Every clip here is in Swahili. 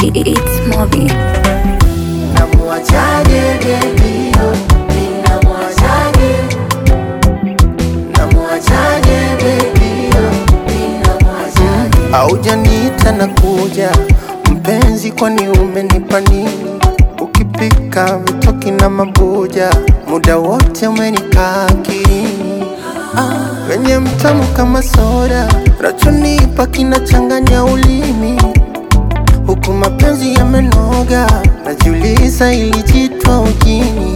It's Mobi. Namuachaje baby yo, ninamuachaje. Namuachaje baby yo, ninamuachaje. Haujaniita na kuja mpenzi, kwani umenipa nini? Ukipika vitoki na mabuja, muda wote umenikaa akilini. Wenye mtamu kama soda, rachonipa kinachanganya ulimi. Huku mapenzi yamenoga, najiuliza ilijitwa ujini.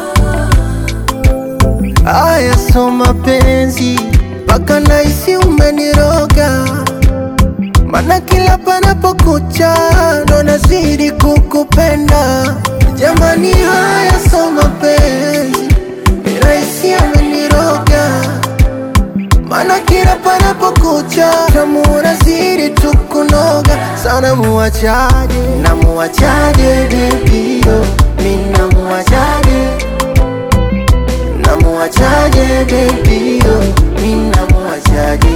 Aya so mapenzi, mpaka nahisi umeniroga. Mana kila panapokucha, ndo nazidi kukupenda. Jamani haya so mapenzi, nahisi ameniroga. Mana kila panapokucha, tamu unazidi tukunoga. Sana muachaje, namuachaje baby yo, minamuachaje. Namuachaje baby yo, minamuachaje.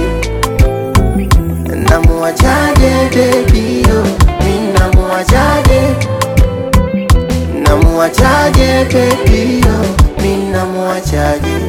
Namuachaje baby yo, minamuachaje. Namuachaje baby yo, minamuachaje.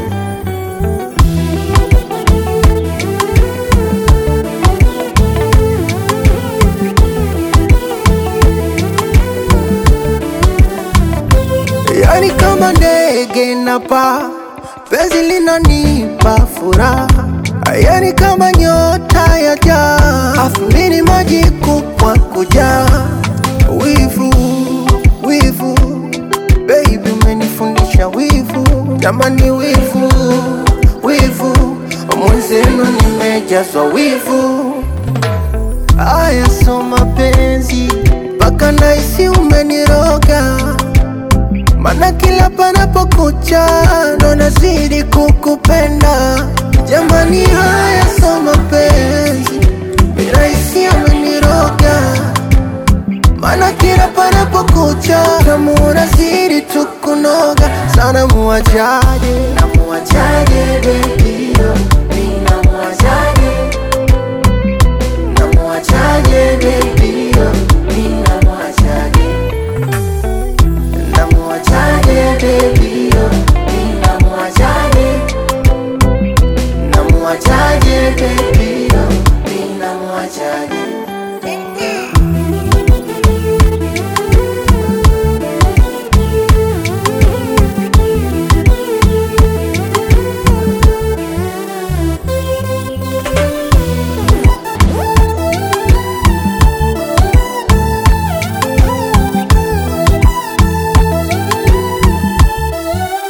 Yani kama ndege napaa, penzi linanipa furaha. Yani kama nyota ya jaa, afu mini maji kupwa kujaa. Wivu, wivu, baby umenifundisha wivu. Jamani wivu, wivu, mwenzenu nimejazwa wivu. Aya so mapenzi, mpaka nahisi umeniroga. Mana kila panapokucha, ndo nazidi kukupenda. Jamani haya so mapenzi, nahisi ameniroga. Mana kila panapokucha, tamu unazidi tukunoga. Sana muachaje, namuachaje baby yo, minamuachaje. Namuachaje baby yo, minamuachaje. Namuachaje baby yo, minamuachaje. Namuachaje baby yo, minamuachaje.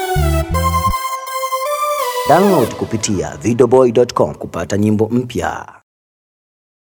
Download kupitia videoboy.com kupata nyimbo mpya.